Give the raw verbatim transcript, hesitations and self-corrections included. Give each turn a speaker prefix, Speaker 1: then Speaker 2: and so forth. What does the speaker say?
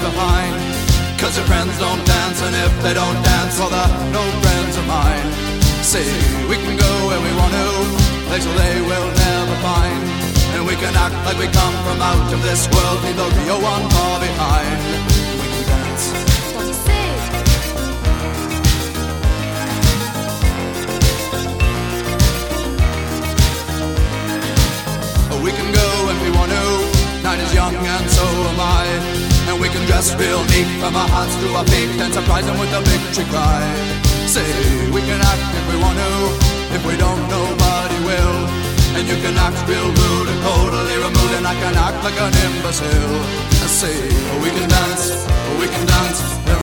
Speaker 1: never find. Cause your friends don't dance, and if they don't dance, well they're no friends of mine. See, we can go where we want to, places they will never find. And we can act like we come from out of this world, leave the real one far behind. We can dance. We can go when we want to, night is young and so am I. And we can dress real neat from our hearts to our feet and surprise them with a victory cry. Say, we can act if we want to, if we don't nobody will. And you can act real rude and totally removed, and I can act like an imbecile. Say, we can dance, we can dance,